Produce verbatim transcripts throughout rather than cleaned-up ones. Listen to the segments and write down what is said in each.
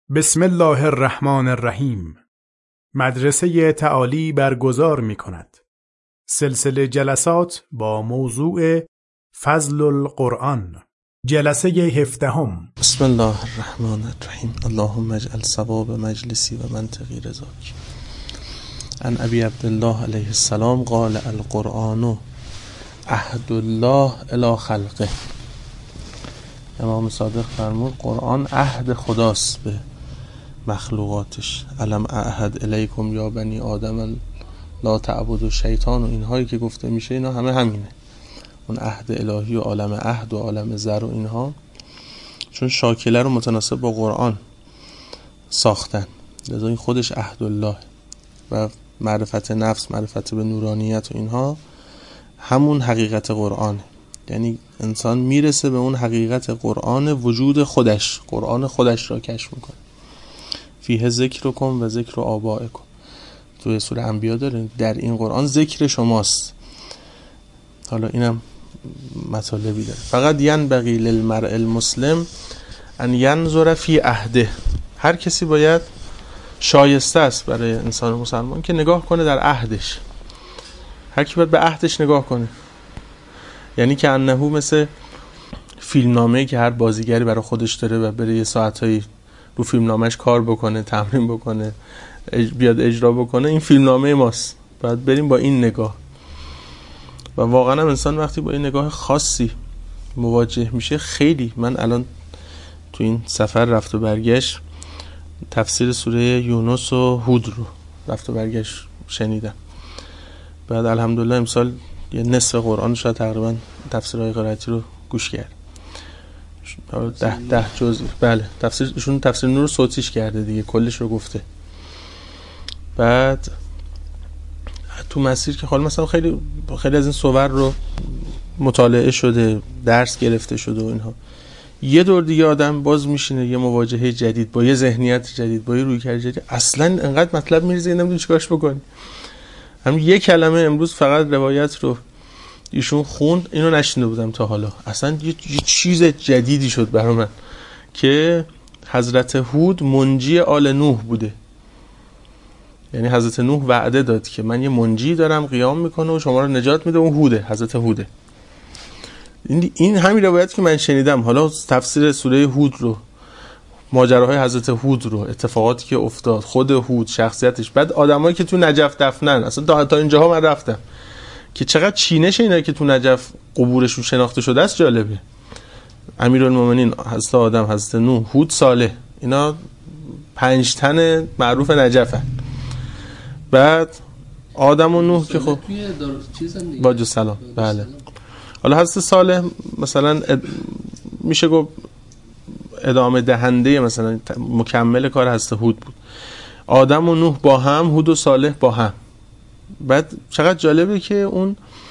بسم الله الرحمن الرحیم. مدرسه تعالی برگزار می کند سلسله جلسات با موضوع فضل القرآن. جلسه هفدهم. بسم الله الرحمن الرحیم. اللهم اجعل ثواب مجلسی و منطقی رضاک. عن ابی عبدالله علیه السلام قال القرآن عهد الله الی خلقه. امام صادق فرمود قرآن عهد خداست به مخلوقاتش. علم اعهد الیکم یا بنی آدم لا تعبدوا شیطان و اینهایی که گفته میشه اینا همه همینه، اون عهد الهی و عالم عهد و عالم زر و اینها، چون شاکله رو متناسب با قرآن ساختن، لذا این خودش عهد الله و معرفت نفس، معرفت به نورانیت و اینها همون حقیقت قرآنه. یعنی انسان میرسه به اون حقیقت قرآن وجود خودش، قرآن خودش را کشف میکنه. فیه ذکرکم و ذکر آبائکم، توی سوره انبیا داره در این قرآن ذکر شماست. حالا اینم مطالبی داره. فقط ینبغی للمرء المسلم ان ینظر فی عهده. هر کسی باید شایسته است برای انسان مسلمان که نگاه کنه در عهدش. هر کی باید به عهدش نگاه کنه. یعنی که انه مثل فیلمنامه‌ای که هر بازیگری برای خودش داره و بره یه ساعتایی رو فیلمنامه‌اش کار بکنه، تمرین بکنه، بیاد اجرا بکنه. این فیلمنامه ماست، باید بریم با این نگاه. و واقعا هم انسان وقتی با این نگاه خاصی مواجه میشه، خیلی من الان تو این سفر رفت و برگشت تفسیر سوره یونس و هود رو رفت و برگشت شنیدم. بعد الحمدلله امسال یه نصف قرآن شاید تقریبا تفسیرهای قرائتی رو گوش کرد. ده ده جزء. بله، تفسیر ایشون تفسیر نور صوتیش کرده دیگه، کلش رو گفته. بعد تو مسیر که حالا مثلا خیلی خیلی از این صور رو مطالعه شده، درس گرفته شده و اینها، یه دور دیگه آدم باز میشینه یه مواجهه جدید با یه ذهنیت جدید، با یه رویکرد جدید، اصلا انقدر مطلب میریزه نمیدونی چیکارش بکنی. همین یه کلمه امروز فقط روایت رو ایشون خوند، اینو نشنیده بودم تا حالا، اصلا یه, یه چیز جدیدی شد برای من که حضرت هود منجی آل نوح بوده. یعنی حضرت نوح وعده داد که من یه منجی دارم قیام میکنه و شما رو نجات میده، اون هوده، حضرت هوده. این این همین روایت که من شنیدم. حالا تفسیر سوره هود رو، ماجراهای حضرت هود رو، اتفاقاتی که افتاد، خود هود، شخصیتش، بعد آدمایی که تو نجف دفنن، اصلا تا, تا اینجاها من رفتم که چقدر چینش اینا که تو نجف قبورشون شناخته شده است جالبه. امیرالمومنین حضرت آدم، حضرت نوح، هود، صالح، اینا پنج تن معروف نجفن. بعد آدم و نوح که خب باج سلام. بله. حالا حضرت صالح مثلا اد... میشه گفت ادامه دهنده مثلا مکمل کار حضرت هود بود. آدم و نوح با هم، هود و صالح با هم. بعد چقدر جالبه که اون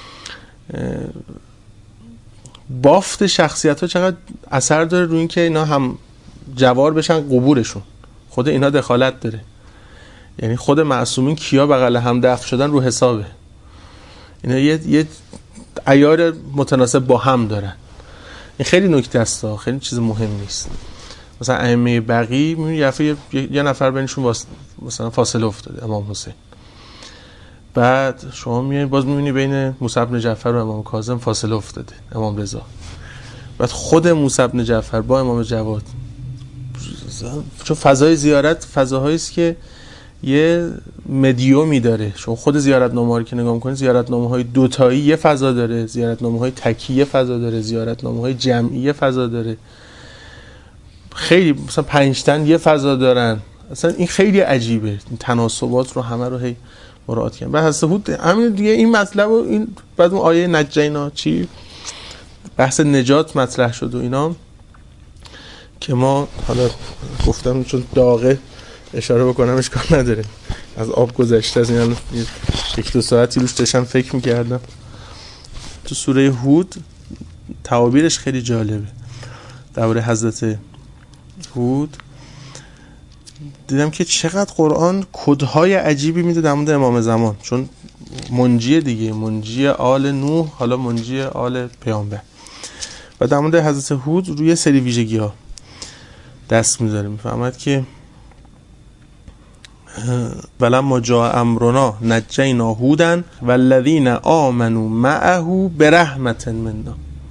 بافت شخصیت ها چقدر اثر داره روی این که اینا هم جوار بشن قبورشون. خود اینا دخالت داره. یعنی خود معصومین کیا بغل هم دفن شدن رو حسابه. اینا یه یه عیار متناسب با هم دارن. این خیلی نکته است، خیلی چیز مهم نیست. مثلا ائمه بقی میبینی یه, یه،, یه نفر بینشون واس... مثلا فاصله افتاده، امام حسین. بعد شما میای باز میبینی بین موسی بن جعفر و امام کاظم فاصله افتاده، امام رضا. بعد خود موسی بن جعفر با امام جواد، چون فضای زیارت فضاهایی است که یه مدیومی داره. شما خود زیارتنامه‌ها رو که نگاه می‌کنید، زیارتنامه‌های دوتایی یه فضا داره، زیارتنامه‌های تکی یه فضا داره، زیارتنامه‌های جمعی یه فضا داره. خیلی مثلا پنج تن یه فضا دارن. اصلا این خیلی عجیبه، این تناسبات رو همه رو هی مراعات کردن. بعد حضرت هود همین دیگه این مطلب و این بعد اون آیه نجینا چی بحث نجات مطرح شد و اینا که ما حالا گفتم چون داغه اشاره بکنم اشکال نداره، از آب گذشته از این یک دو ساعتی روش داشتم فکر میکردم. تو سوره هود تعابیرش خیلی جالبه. درباره حضرت هود دیدم که چقدر قرآن کدهای عجیبی میده در مورد امام زمان، چون منجی دیگه، منجی آل نوح، حالا منجی آل پیامبر. و در مورد حضرت هود روی سری ویژگی ها دست میذاره. میفهمد که ولما جاء امرنا نجینا هودا والذین آمنوا معه برحمة منا.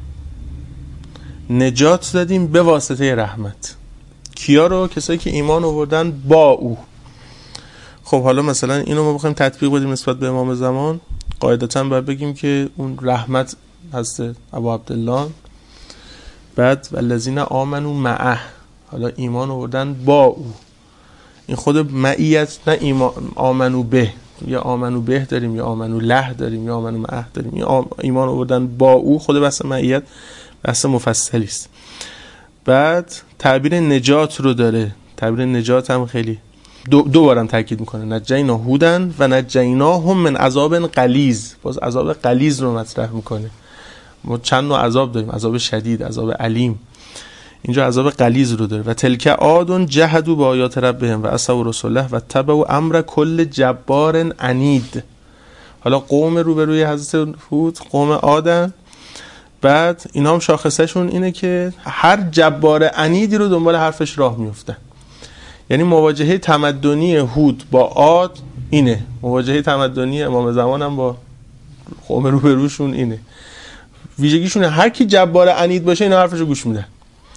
نجات دادیم به واسطه رحمت. کیا رو؟ کسایی که ایمان آوردن با او. خب حالا مثلا اینو ما بخوایم تطبیق بدیم نسبت به امام زمان، قاعدتاً باید بگیم که اون رحمت هست ابو عبدالله، بعد والذین آمنوا معه، حالا ایمان آوردن با او. این خود معیت، نه ایمان آمنو به، یا آمنو به داریم یا آمنو له داریم یا آمنو معه داریم. ایمان آوردن با او خود بحث معیت بحث مفصلی است. بعد تعبیر نجات رو داره. تعبیر نجات هم خیلی دو, دو بارم تاکید میکنه، نجینا هودن و نجیناهم من عذاب غلیظ. باز عذاب غلیظ رو مطرح میکنه. ما چند نوع عذاب داریم، عذاب شدید، عذاب علیم. اینجا عذاب غلیظ رو داره. و تلک عاد جحدوا بآیات ربهم و عصوا رسوله و تبعوا امر کل جبار عنید. حالا قوم روبروی حضرت هود قوم عادن، بعد اینا هم شاخصه شون اینه که هر جبار عنیدی رو دنبال حرفش راه میفتن. یعنی مواجهه تمدنی هود با عاد اینه، مواجهه تمدنی امام زمان هم با قوم روبروشون اینه. ویژگیشونه هر کی جبار عنید باشه اینا حرفشو گوش میدن.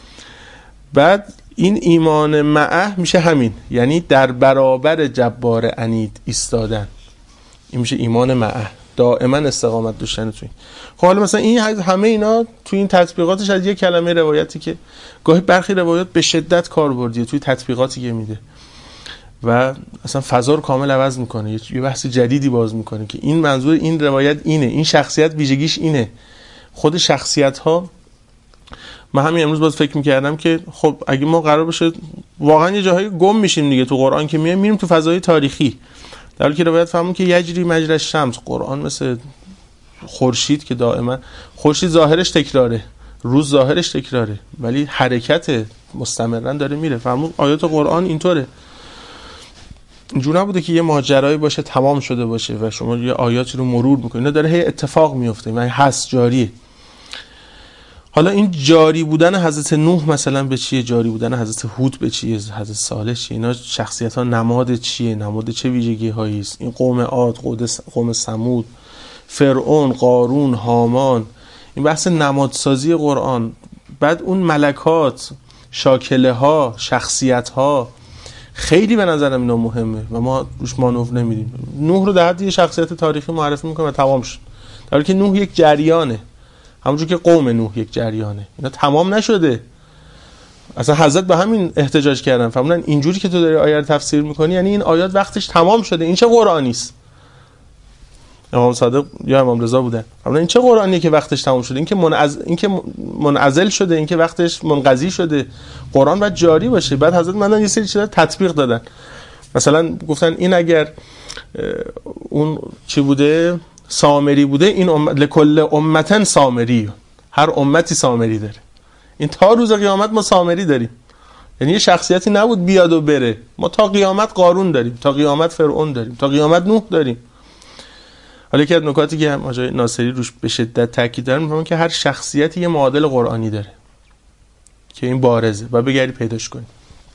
بعد این ایمان معه میشه همین، یعنی در برابر جبار عنید ایستادن. این میشه ایمان معه، دائما استقامت داشتن توی. خب حالا مثلا این همه اینا توی این تطبیقاتش از یک کلمه روایتی که گاهی برخی روایات به شدت کاربردیه توی تطبیقاتی که میده و اصلا فضا رو کامل عوض میکنه، یه بحث جدیدی باز میکنه که این منظور این روایت اینه، این شخصیت ویژگیش اینه. خود شخصیت ها، من همین امروز باز فکر میکردم که خب اگه ما قرار باشه واقعا یه جاهای گم میشیم دیگه تو قرآن که میایم میریم تو فضای تاریخی، در حالی که روایت فهمون که یجری مجری الشمس، قرآن مثل خورشید که دائما خورشید ظاهرش تکراره، روز ظاهرش تکراره، ولی حرکت مستمرا داره میره. فهمون آیات قرآن اینطوره، اینجور نبوده که یه ماجرایی باشه تمام شده باشه و شما یه آیاتی رو مرور میکنید، نه داره هی اتفاق میفته، یعنی هست، جاریه. حالا این جاری بودن حضرت نوح مثلا به چیه، جاری بودن حضرت هود به چیه، حضرت صالح چیه، اینا شخصیت ها نماد چیه، نماد چه ویژگی هایی است. این قوم عاد، قوم ثمود، فرعون، قارون، هامان، این بحث نمادسازی قرآن. بعد اون ملکات، شاکله ها، شخصیت ها، خیلی به نظرم اینا مهمه و ما روش مانور نمیدیم. نوح رو در حد یه شخصیت تاریخی معرفی میکنه و تمام شد، در حالی که نوح یک جریانه، همونجور که قوم نوح یک جریانه، اینا تمام نشده. اصلا حضرت به همین احتجاج کردن، فهمیدن اینجوری که تو داری آیه رو تفسیر میکنی یعنی این آیات وقتش تمام شده، این چه قرآنی است؟ امام صادق یا امام رضا بودن، فهمیدن این چه قرآنیه که وقتش تمام شده، این که منعزل، این که منعزل شده، این که وقتش منقضی شده. قرآن باید جاری باشه. بعد حضرت مندن یه سری چیزا تطبیق دادن، مثلا گفتن این اگر اون چی بوده سامری بوده، این امت لکل امتن سامری، هر امتی سامری داره. این تا روز قیامت ما سامری داریم، یعنی یه شخصیتی نبود بیاد و بره. ما تا قیامت قارون داریم، تا قیامت فرعون داریم، تا قیامت نوح داریم. حالا که از نکاتی که هم آقای ناصری روش به شدت تاکید دارن میگن که هر شخصیتی یه معادل قرآنی داره که این بارزه و بگردی پیداش کنی.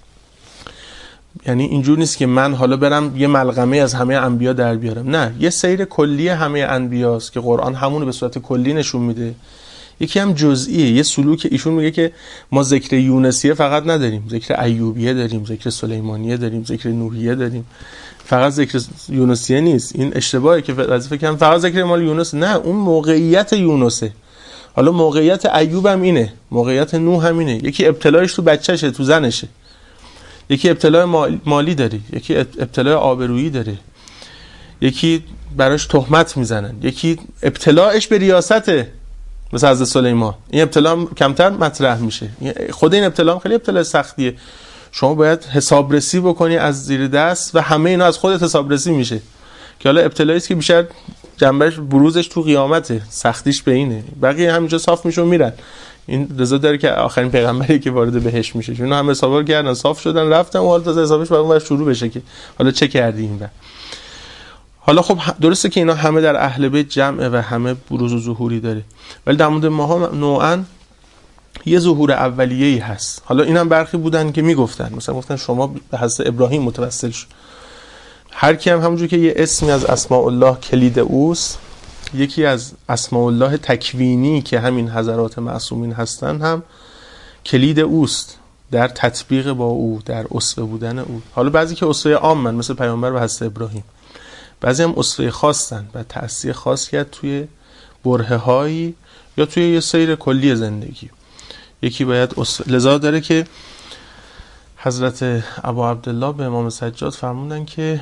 یعنی اینجور نیست که من حالا برم یه ملغمه از همه انبیا در بیارم، نه، یه سیر کلی همه انبیاست که قرآن همونو به صورت کلی نشون میده. یکی هم جزئیه، یه سلوک. ایشون میگه که ما ذکر یونسیه فقط نداریم، ذکر ایوبیه داریم، ذکر سلیمانیه داریم، ذکر نوحیه داریم، فقط ذکر یونسیه نیست. این اشتباهه که وظیفه کردن فقط ذکر مال یونس، نه، اون موقعیت یونسه. حالا موقعیت ایوب هم اینه، موقعیت نوح هم اینه. یکی ابتلایش تو بچه‌شه، تو زنشه، یکی ابتلای مالی داره، یکی ابتلای آبرویی داره، یکی براش تهمت میزنن، یکی ابتلاش به ریاسته مثل حضرت سلیمان. این ابتلا کمتر مطرح میشه. خود این ابتلا خیلی ابتلا سختیه، شما باید حسابرسی بکنی از زیر دست و همه اینا از خودت حسابرسی میشه که حالا ابتلایی است که بیشتر جنبش بروزش تو قیامته، سختیش به اینه. بقیه همینجا صاف میشون میرن. این رضا داره که آخرین پیغمبری که وارد بهشت میشه، چون هم حسابا کردن، صاف شدن، رفتن و حالا تا حسابش باید اون شروع بشه که حالا چه کردی این و حالا. خب درسته که اینا همه در اهل بیت جمعه و همه بروز و ظهوری داره، ولی در مورد ماها نوعاً یه ظهور اولیه‌ای هست. حالا اینم برخی بودن که میگفتن، مثلا گفتن شما به حضرت ابراهیم متوسل شد. هر کی هم همونجور که یه اسمی از اسماء الله کلید اوست، یکی از اسماء الله تکوینی که همین حضرات معصومین هستن هم کلید اوست در تطبیق با او، در اسوه بودن او. حالا بعضی که اسوه عامن مثل پیامبر و حضرت ابراهیم، بعضی هم اسوه خاصن و تأثیر خاص کرد توی برهه هایی یا توی یه سیر کلی زندگی. یکی باید اسوه، لذا داره که حضرت ابا عبدالله به امام سجاد فرمودن که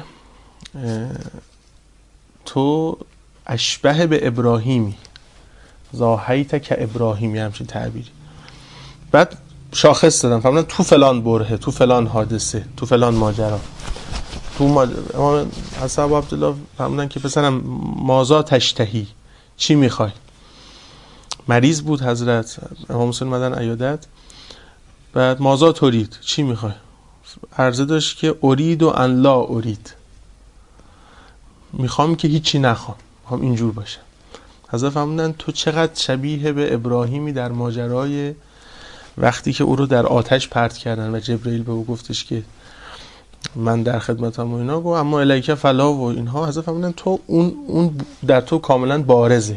تو اشبه به ابراهیمی، ضاحیت که ابراهیمی، همچین تعبیری. بعد شاخص دادم فرمودن تو فلان برهه، تو فلان حادثه، تو فلان ماجرا، تو ماجرا. امام حضرت ابا عبدالله فرمودن که پسرم مازا تشتهی، چی میخوای؟ مریض بود حضرت، امام حسین مدن عیادت. بعد مازا تورید، چی میخوای؟ عرضه داشت که ارید و ان لا ارید، میخوام که هیچی نخوام، میخوام اینجور باشه. حضرت فرمودن تو چقدر شبیه به ابراهیمی در ماجرای وقتی که او رو در آتش پرت کردن و جبرئیل به او گفتش که من در خدمتم و اینا، گفت اما الیک فلا و اینها. حضرت فرمودن تو اون اون در تو کاملا بارزه.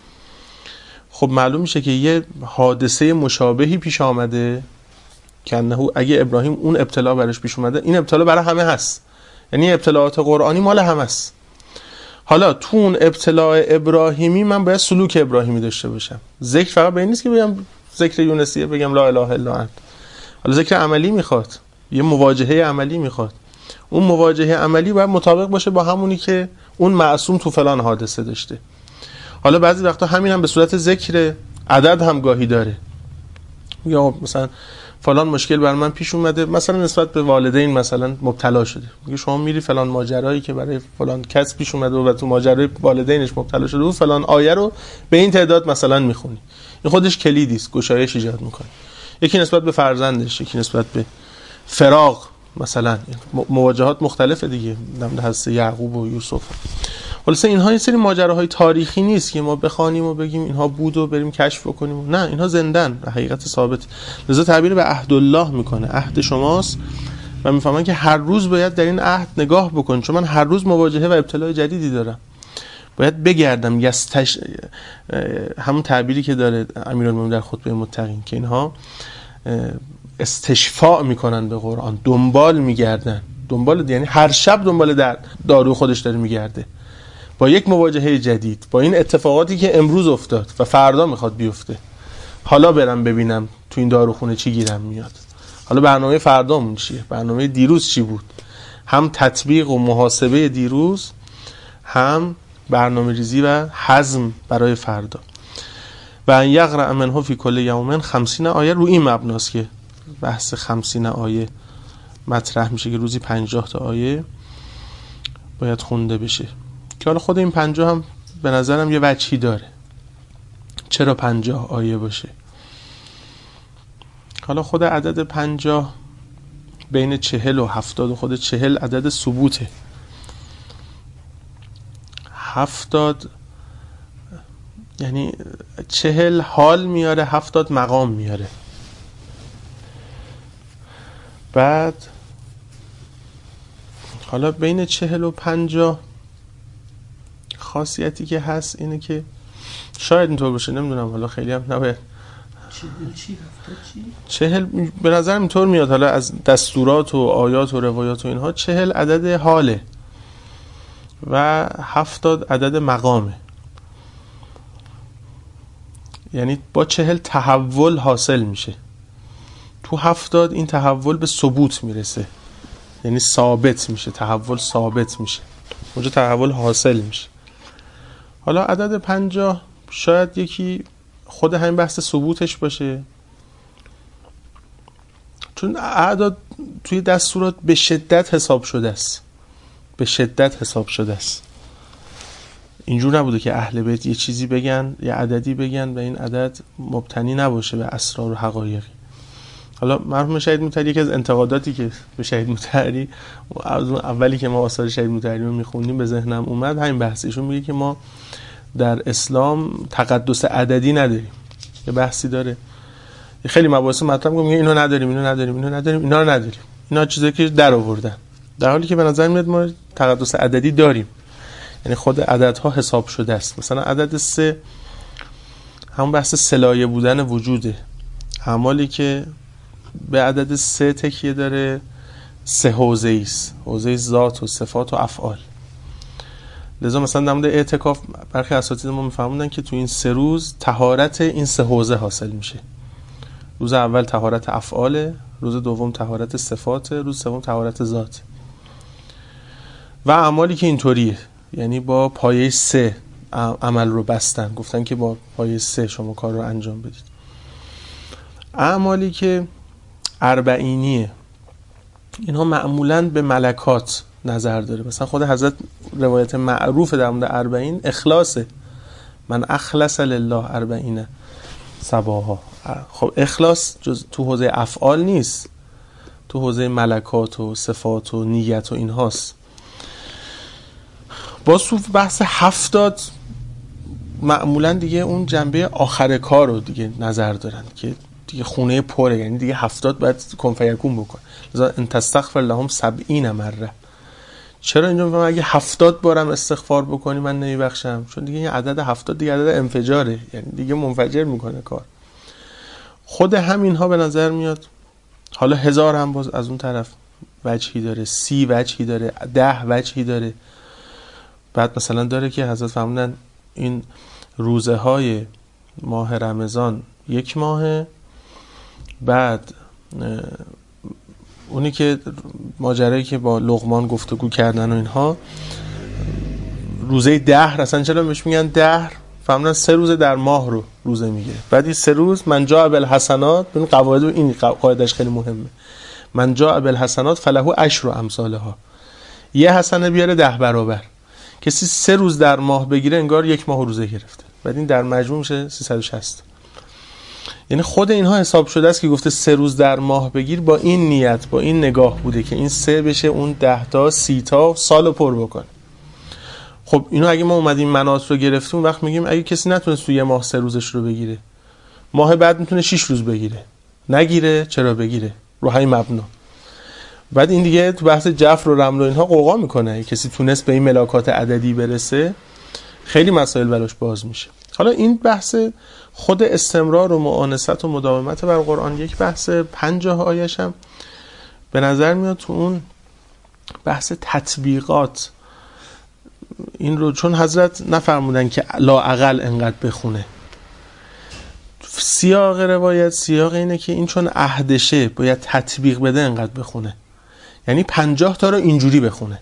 خب معلوم میشه که یه حادثه مشابهی پیش آمده که انه اگه ابراهیم اون ابتلا براش پیش اومده، این ابتلا برای همه هست، یعنی ابتلاات قرآنی مال همه است. حالا تو اون ابتلاء ابراهیمی من باید سلوک ابراهیمی داشته باشم. ذکر فقط به این نیست که بگم ذکر یونسیه بگم لا اله الا انت. حالا ذکر عملی میخواد، یه مواجهه عملی میخواد. اون مواجهه عملی باید مطابق باشه با همونی که اون معصوم تو فلان حادثه داشته. حالا بعضی وقتا همین هم به صورت ذکر عدد هم گاهی داره، یا مثلا فلان مشکل بر من پیش اومده، مثلا نسبت به والدین مثلا مبتلا شده، میگه شما میری فلان ماجرایی که برای فلان کس پیش اومده و تو ماجرای والدینش مبتلا شده و فلان آیه رو به این تعداد مثلا میخونی، این خودش کلیدی است، گشایش ایجاد میکنه. یکی نسبت به فرزندش، یکی نسبت به فراق، مثلا مواجهات مختلفه دیگه، نمونه حضرت یعقوب و یوسف. خلاصه اینها یه سری ماجراهای تاریخی نیست که ما بخوانیم و بگیم اینها بود و بریم کشف بکنیم، نه، اینها زندن، حقیقت ثابت. لذا تعبیر به عهد الله میکنه، عهد شماست و میفهمن که هر روز باید در این عهد نگاه بکن، چون من هر روز مواجهه و ابتلای جدیدی دارم، باید بگردم. یستش همون تعبیری که داره امیرالمومنین در خطبه متقین که اینها استشفاع میکنن به قرآن، دنبال میگردن، دنبال یعنی هر شب دنبال در دارو خودش داره میگرده با یک مواجهه جدید، با این اتفاقاتی که امروز افتاد و فردا میخواد بیفته. حالا برم ببینم تو این داروخونه چی گیرم میاد، حالا برنامه فردامون چیه، برنامه دیروز چی بود، هم تطبیق و محاسبه دیروز، هم برنامه ریزی و حزم برای فردا. و ان یقرأ منه فی کل یوم خمسین آیه، رو این مبناست که بحث خمسین آیه مطرح میشه که روزی پنجاه تا آیه باید خونده بشه. که حالا خود این پنجاه هم به نظرم یه وجهی داره چرا پنجاه آیه باشه. حالا خود عدد پنجاه بین چهل و هفتاد و خود چهل عدد ثبوته، هفتاد یعنی چهل حال میاره، هفتاد مقام میاره. بعد حالا بین چهل و پنجاه خاصیتی که هست اینه که شاید اینطور باشه، نمیدونم، حالا خیلی هم نباید. چهل به نظرم اینطور میاد، حالا از دستورات و آیات و روایات و اینها، چهل عدد حاله و هفتاد عدد مقامه. یعنی با چهل تحول حاصل میشه، تو هفتاد این تحول به ثبوت میرسه، یعنی ثابت میشه، تحول ثابت میشه، اونجا تحول حاصل میشه. حالا عدد پنجاه شاید یکی خود همین بحث ثبوتش باشه، چون اعداد توی دستورات به شدت حساب شده است، به شدت حساب شده است. اینجور نبوده که اهل بیت یه چیزی بگن، یه عددی بگن و این عدد مبتنی نباشه به اسرار و حقایقی. حالا مرحوم شهید مطهری که از انتقاداتی که به شهید مطهری اولی که ما آثار شهید مطهری رو میخوندیم به ذهنم اومد همین بحثشون، میگه که ما در اسلام تقدس عددی نداریم. یه بحثی داره، خیلی مباحث مطلب میگه اینو نداریم، اینو نداریم، اینو نداریم، اینا رو نداریم، اینا چیزایی که در آوردن، در حالی که به نظر میاد ما تقدس عددی داریم، یعنی خود عددها حساب شده است. مثلا عدد سه همون بحث سلایه بودن وجوده، اعمالی که به عدد سه تکیه داره سه حوزه است، حوزه ذات و صفات و افعال. لذا مثلا در مورد اعتکاف برخی اساتید ما میفهموندن که تو این سه روز طهارت این سه حوزه حاصل میشه. روز اول طهارت افعال، روز دوم طهارت صفات، روز سوم طهارت ذات. و اعمالی که اینطوریه، یعنی با پایه سه عمل رو بستن، گفتن که با پایه سه شما کار رو انجام بدید. اعمالی که اربعینیه، اینها معمولاً به ملکات نظر داره. مثلا خود حضرت روایت معروف در مورد اربعین اخلاصه، من اخلص لله اربعین صباحا. خب اخلاص جز تو حوزه افعال نیست، تو حوزه ملکات و صفات و نیت و اینهاست. با صوف بحث هفتاد معمولا دیگه اون جنبه آخر کار رو دیگه نظر دارن که دیگه خونه پره، یعنی دیگه هفتاد باید کن فیکون بکن. لذا ان تستغفر لهم سبعین مره. چرا اینجا میگم اگه هفتاد بارم استغفار بکنی من نمیبخشم؟ چون دیگه این عدد هفتاد دیگه عدد انفجاره، یعنی دیگه منفجر میکنه کار. خود همین ها به نظر میاد، حالا هزار هم باز از اون طرف وجهی داره، سی وجهی داره، ده وجهی داره. بعد مثلا داره که حضرت فرمودن این روزه های ماه رمضان یک ماهه، بعد اونی که ماجرایی که با لقمان گفتگو کردن و اینها، روزه دهر، اصلا چرا بهش میگن دهر؟ فهمدن سه روز در ماه رو روزه میگیره. بعد این سه روز من جاء بالحسنات، ببین قواعد این قاعدش خیلی مهمه، من جاء بالحسنات فله عشر امثالها، یه حسنه بیاره ده برابر. کسی سه روز در ماه بگیره انگار یک ماه روزه گرفته. بعد این در مجموع میشه سیصد و شصت. یعنی خود اینها حساب شده است که گفته سه روز در ماه بگیر، با این نیت، با این نگاه بوده که این سه بشه اون ده تا سی تا سالو پر بکنه. خب اینو اگه ما اومدیم منات رو گرفتیم، وقت میگیم اگه کسی نتونست تو یه ماه سه روزش رو بگیره، ماه بعد میتونه شش روز بگیره. نگیره چرا بگیره؟ رو همین مبنا. بعد این دیگه تو بحث جفر و رمل و اینها قوقا میکنه. اگه کسی تونست به این ملاکات عددی برسه خیلی مسائل براش باز میشه. حالا این بحث خود استمرار و معانست و مداومت بر قرآن یک بحث. پنجاه آیش هم به نظر میاد تو اون بحث تطبیقات این رو، چون حضرت نفرمودن که لا اقل انقدر بخونه. سیاق روایت سیاق اینه که این چون عهدشه باید تطبیق بده انقدر بخونه، یعنی پنجاه تا رو اینجوری بخونه.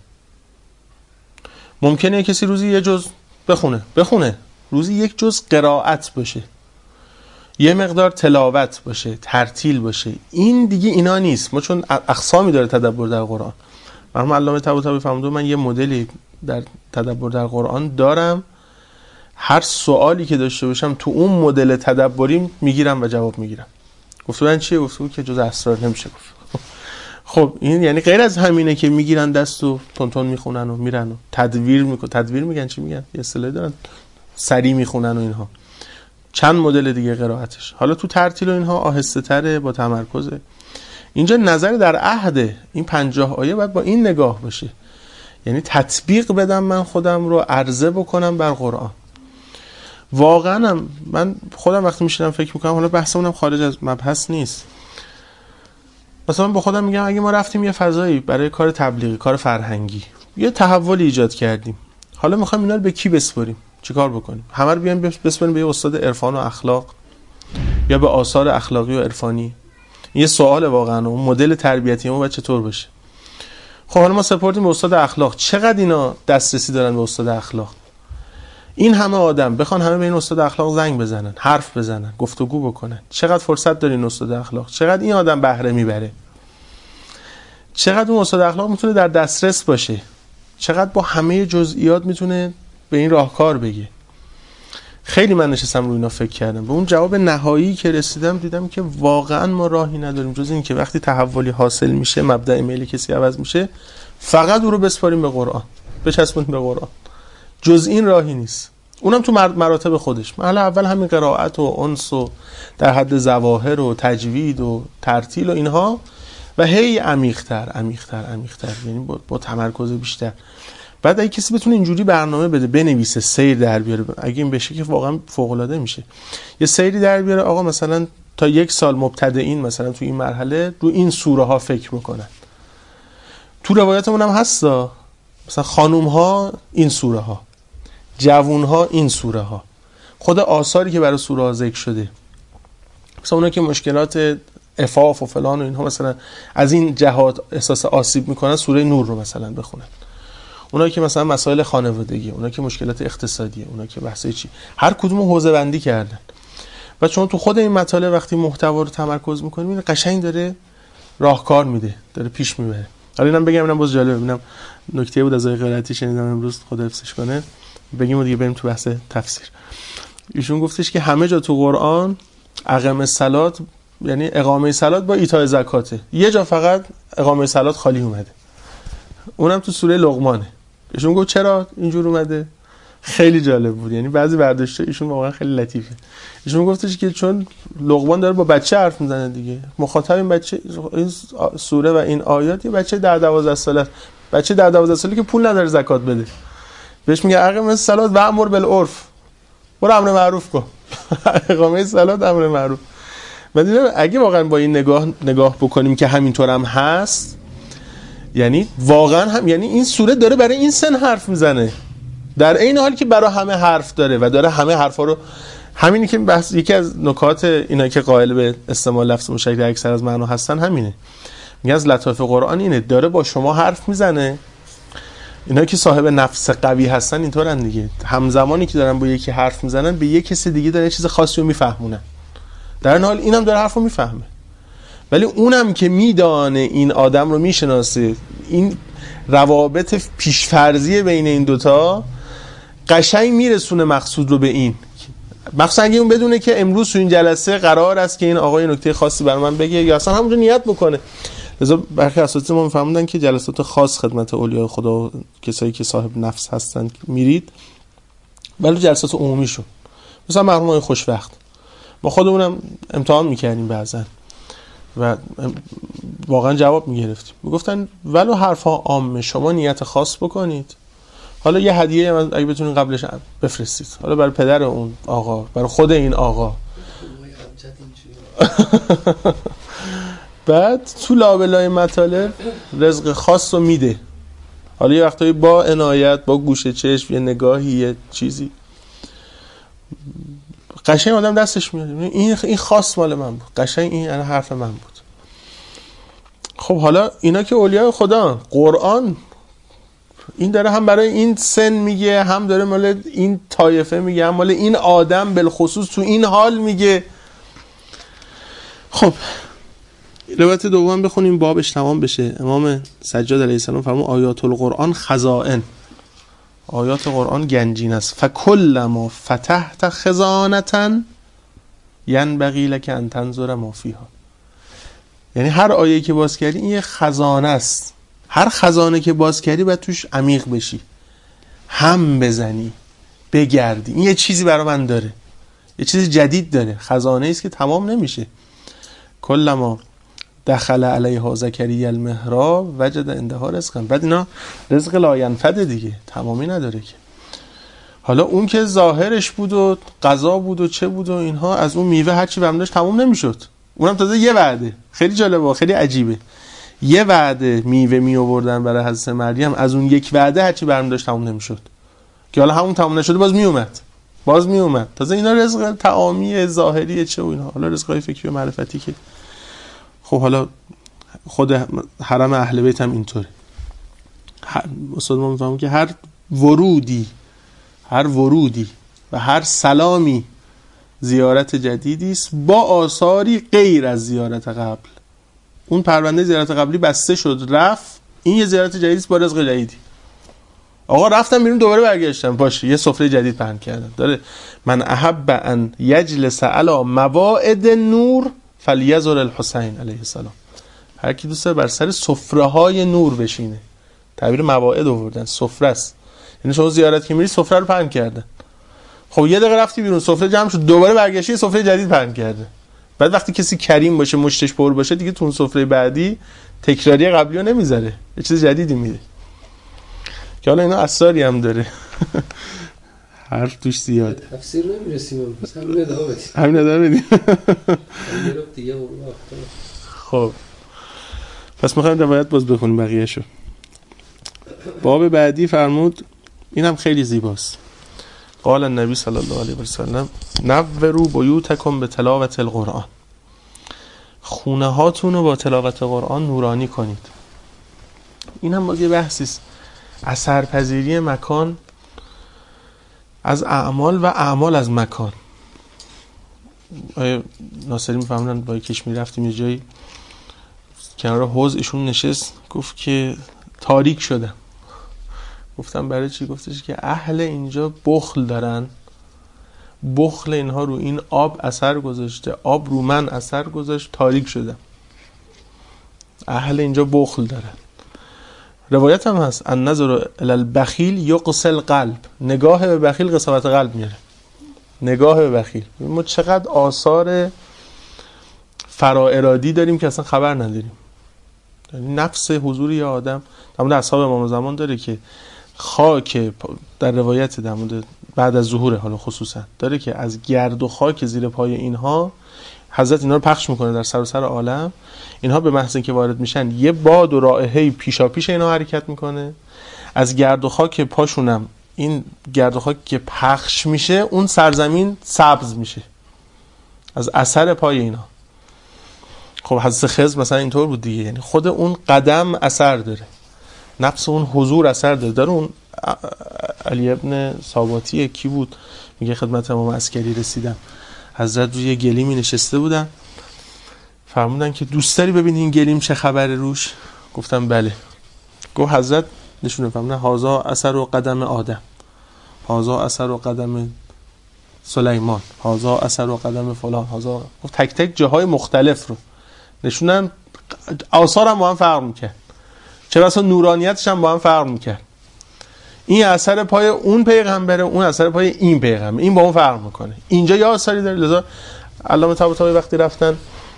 ممکنه کسی روزی یه جز بخونه بخونه روزی یک جز قرائت باشه، یه مقدار تلاوت باشه، ترتیل باشه. این دیگه اینا نیست. ما چون اقسامی داره تدبر در قرآن، مرحوم علامه طباطبایی فرموده من یه مدلی در تدبر در قرآن دارم، هر سوالی که داشته باشم تو اون مدل تدبری میگیرم و جواب میگیرم. گفته من چیه؟ گفته که جز اسرار نمیشه گفت. خب این یعنی غیر از همینه که میگیرن دستو تون تون میخونن و میرن و تدویر میکنن. تدویر میگن چی میگن؟ یه اصطلاحی دارن، سری میخونن و اینها. چند مدل دیگه قرائتش. حالا تو ترتیل و اینها آهسته تره، با تمرکزه. اینجا نظر در عهد این پنجاه آیه باید با این نگاه باشه، یعنی تطبیق بدم من خودم رو، عرضه بکنم بر قرآن. واقعا هم من خودم وقتی میشینم فکر میکنم، حالا بحثمونم خارج از مبحث نیست، مثلا با خودم میگم اگه ما رفتیم یه فضایی برای کار تبلیغی، کار فرهنگی، یه تحولی ایجاد کردیم، حالا میخوایم اینا رو به کی بسپاریم؟ چیکار بکنیم؟ همه رو بیایم بسپاریم به یه استاد عرفان و اخلاق یا به آثار اخلاقی و عرفانی؟ یه سوال واقعا. اون مدل تربیتی ما باید چطور باشه؟ خب حالا ما سپردیم به استاد اخلاق، چقدر اینا دسترسی دارن به استاد اخلاق؟ این همه آدم بخوان همه به این استاد اخلاق زنگ بزنن، حرف بزنن، گفتگو بکنن، چقدر فرصت داره این استاد اخلاق؟ چقدر این آدم بهره میبره؟ چقدر اون استاد اخلاق میتونه در دسترس باشه؟ چقدر با همه جزئیات میتونه به این راهکار بگه؟ خیلی من نشستم روی اینا فکر کردم. به اون جواب نهایی که رسیدم دیدم که واقعا ما راهی نداریم جز این که وقتی تحولی حاصل میشه، مبدأ میل کسی عوض میشه، فقط او رو بسپاریم به قرآن، بچسبونیم به قرآن. جز این راهی نیست. اونم تو مراتب خودش. مرحله اول همین قرائت و انس و در حد ظواهر و تجوید و ترتیل و اینها، و هی عمیق‌تر عمیق‌تر عمیق‌تر، یعنی با, با تمرکز بیشتر. بعد اگه کسی بتونه اینجوری برنامه بده، بنویسه، سیر در بیاره، اگه این بشه که واقعا فوق‌العاده میشه. یه سیری در بیاره، آقا مثلا تا یک سال مبتدئین مثلا تو این مرحله رو این سوره ها فکر میکنن. تو روایتمون هم هستا، مثلا خانوم ها این سوره ها، جوون ها این سوره ها، خود آثاری که برای سوره ها ذکر شده، مثلا اونا که مشکلات عفاف و فلان و اینها مثلا از این جهات احساس آسیب میکنن، سوره نور رو مثلا بخونن. اونا که مثلا مسائل خانوادگی، اونا که مشکلات اقتصادیه، اونا که بحثای چی، هر کدوم حوزه بندی کردن. و چون تو خود این مطالب وقتی محتوا رو تمرکز میکنیم، این قشنگ داره راهکار میده، داره پیش میبره. حالا اینم بگم، اینم باز جالبه، ببینم نکته بود از آقای قرائتی شنیدم امروز، خدا حفظش کنه، بگیم و دیگه بریم تو بحث تفسیر. ایشون گفتش که همه جا تو قرآن اقامه صلات یعنی اقامه صلات با ایتاء زکاته، یه جا فقط اقامه صلات خالی اومده، اونم تو سوره لقمانه. ایشون گفت چرا اینجور اومده؟ خیلی جالب بود، یعنی بعضی برداشته ایشون واقعا خیلی لطیفه. ایشون گفتش که چون لقمان داره با بچه حرف میزنه دیگه، مخاطب این بچه، این سوره و این آیات یه بچه ده دوازده ساله، بچه ده دوازده ساله که پول نداره زکات بده، بهش میگه اقیم الصلات و امر بالعرف، برو امر معروف کن. اقامه الصلات امر معروف. بعد اگه واقعا با این نگاه نگاه بکنیم که همینطور هم هست، یعنی واقعا هم، یعنی این سوره داره برای این سن حرف میزنه، در این حال که برای همه حرف داره و داره همه حرفا رو، همینی که بحث یکی از نکات اینا که قائل به استعمال لفظ مشترک در اکثر از معنا هستن همینه. میگه از لطایف قرآن اینه، داره با شما حرف میزنه. اینا که صاحب نفس قوی هستن اینطورن دیگه، همزمانی که دارن با یکی حرف میزنن به یک کسی دیگه داره چیز خاصی رو میفهمونن، در این حال اینم داره حرفو میفهمه، ولی اونم که میدانه، این آدم رو میشناسه، این روابط پیشفرضی بین این دوتا قشنگ میرسونه مقصود رو به این. مخصوصا اگه اون بدونه که امروز تو این جلسه قرار است که این آقای نکته خاصی برای من بگه، یا اصلا همونجا نیت بکنه. لذا برخی اساتید ما میفهموندن که جلسات خاص خدمت اولیاء خدا، کسایی که صاحب نفس هستن میرید، ولی جلسات عمومی شون، مثلا مرحوم خوشوقت، ما خودمونم امتحان میکردیم بعضن و واقعا جواب میگرفتیم، میگفتن ولو حرفها عامه، شما نیت خاص بکنید، حالا یه هدیه اگه بتونین قبلش بفرستید، حالا برای پدر اون آقا، برای خود این آقا. بعد تو لابلای مطالب رزق خاص رو میده، حالا یه وقتایی با عنایت، با گوشه چشم، یه نگاهی، یه چیزی قشنگ آدم دستش میاد، این این خاص مال من بود، قشنگ این یعنی حرف من بود. خب حالا اینا که اولیاء خدا، قرآن این داره هم برای این سن میگه، هم داره مال این طایفه میگه، هم مال این آدم بالخصوص تو این حال میگه. خب روایت دوم بخونیم بابش تمام بشه. امام سجاد علیه السلام فرمود آیات القرآن خزائن، آیات قرآن گنجین است، فکلما فتحت خزانتا ینبغی لک ان تنظر ما فیها، یعنی هر آیه‌ای که باز کردی این یه خزانه است، هر خزانه که باز کردی باید توش عمیق بشی، هم بزنی، بگردی، این یه چیزی برای من داره، یه چیز جدید داره، خزانه است که تمام نمیشه. کلما دخل علیها زکریا المحراب وجد عندها رزقا، بعد اینا رزق لاینفد دیگه، تمامی نداره که. حالا اون که ظاهرش بود و قضا بود و چه بود و اینها، از اون میوه هرچی برام داشت تمام نمیشد، اونم تازه یه وعده، خیلی جالبه، خیلی عجیبه، یه وعده میوه می آوردن برای حضرت مریم، از اون یک وعده هرچی برام داشت تمام نمیشد، که حالا همون تمام نشده باز می اومد، باز می اومد، تازه اینا رزق طعامی ظاهری چه و اینها، حالا رزقای فکری و معرفتی که خب حالا خود حرم اهل بیت هم اینطوره. استاد ما میفهمم که هر ورودی هر ورودی و هر سلامی زیارت جدیدی است با آثاری غیر از زیارت قبل. اون پرونده زیارت قبلی بسته شد رفت، این یه زیارت جدیدی است با رزق جدیدی. آقا رفتم بیرون دوباره برگشتم، باشه یه سفره جدید پهن کردم، داره من احب ان یجلس علی مواعد نور فلیزور الحسین علیه السلام، هر کی دوست داره بر سر سفره های نور بشینه، تعبیر مواعد آوردن، سفره است، یعنی شما زیارت که میری سفره رو پهن کردن. خب یه دقیقه رفتی بیرون سفره جمع شد، دوباره برگشتی سفره جدید پهن کرده، بعد وقتی کسی کریم باشه، مشتش پر باشه، دیگه تو اون سفره بعدی تکراری قبلی رو نمیذاره، یه چیز جدیدی میده. که حالا اینا اسراری هم داره. حرف توش زیاد. تفسیر نمیرسیم، بس همین ادامه بدیم. همین ادامه بدیم. دیگه خب پس میخوایم روایت باز بخونیم بقیه‌شو. باب بعدی فرمود، این هم خیلی زیباست. قال النبی صلی الله علیه و سلم نوروا بیوتکم بتلاوت القرآن. خونه هاتون رو با تلاوت قرآن نورانی کنید. این هم باز یه بحثی است. اثرپذیری مکان از اعمال و اعمال از مکان. آیه ناصری میفهمونن با کش میرفتیم یه جایی کنار حوض، ایشون نشست گفت که تاریک شدم. گفتم برای چی؟ گفتش که اهل اینجا بخل دارن، بخل اینها رو این آب اثر گذاشته، آب رو من اثر گذاشت، تاریک شدم. اهل اینجا بخل دارن. روایت هم هست النظر الی البخیل یقسل القلب، نگاه به بخیل قساوت قلب میاره. نگاه به بخیل. ما چقدر آثار فرا ارادی داریم که اصلا خبر نداریم. نفس حضور یه آدم در مورد اصحاب امام زمان داره که خاک، در روایت در مورد بعد از ظهور حالا خصوصا داره که از گرد و خاک زیر پای اینها حضرت اینا رو پخش میکنه در سراسر عالم. اینها به محض اینکه وارد میشن یه باد و رائحه پیشا پیش اینا حرکت میکنه. از گرد و خاک پاشونم این گرد و خاک که پخش میشه اون سرزمین سبز میشه از اثر پای اینا. خب حضرت خضر مثلا اینطور بود دیگه، یعنی خود اون قدم اثر داره، نفس اون حضور اثر داره. داره اون علی ابن ثابتی کی بود میگه خدمت امام عسکری رسیدم، حضرت روی گلیمی نشسته بودن، فرمودن که دوست داری ببینی این گلیم چه خبره روش؟ گفتم بله. گفت حضرت نشونه فرمودن هازا اثر و قدم آدم، هازا اثر و قدم سلیمان، هازا اثر و قدم فلان، هازا. گفت تک تک جاهای مختلف رو نشونن، آثار هم با هم فرق میکرد، چه بسا نورانیتش هم با هم فرق میکرد. این اثر پای اون پیغمبره، اون اثر پای این پیغمبر، این با اون فرق میکنه. اینجا یه آثاری داره. لذا علامه طباطبایی وقتی رفتن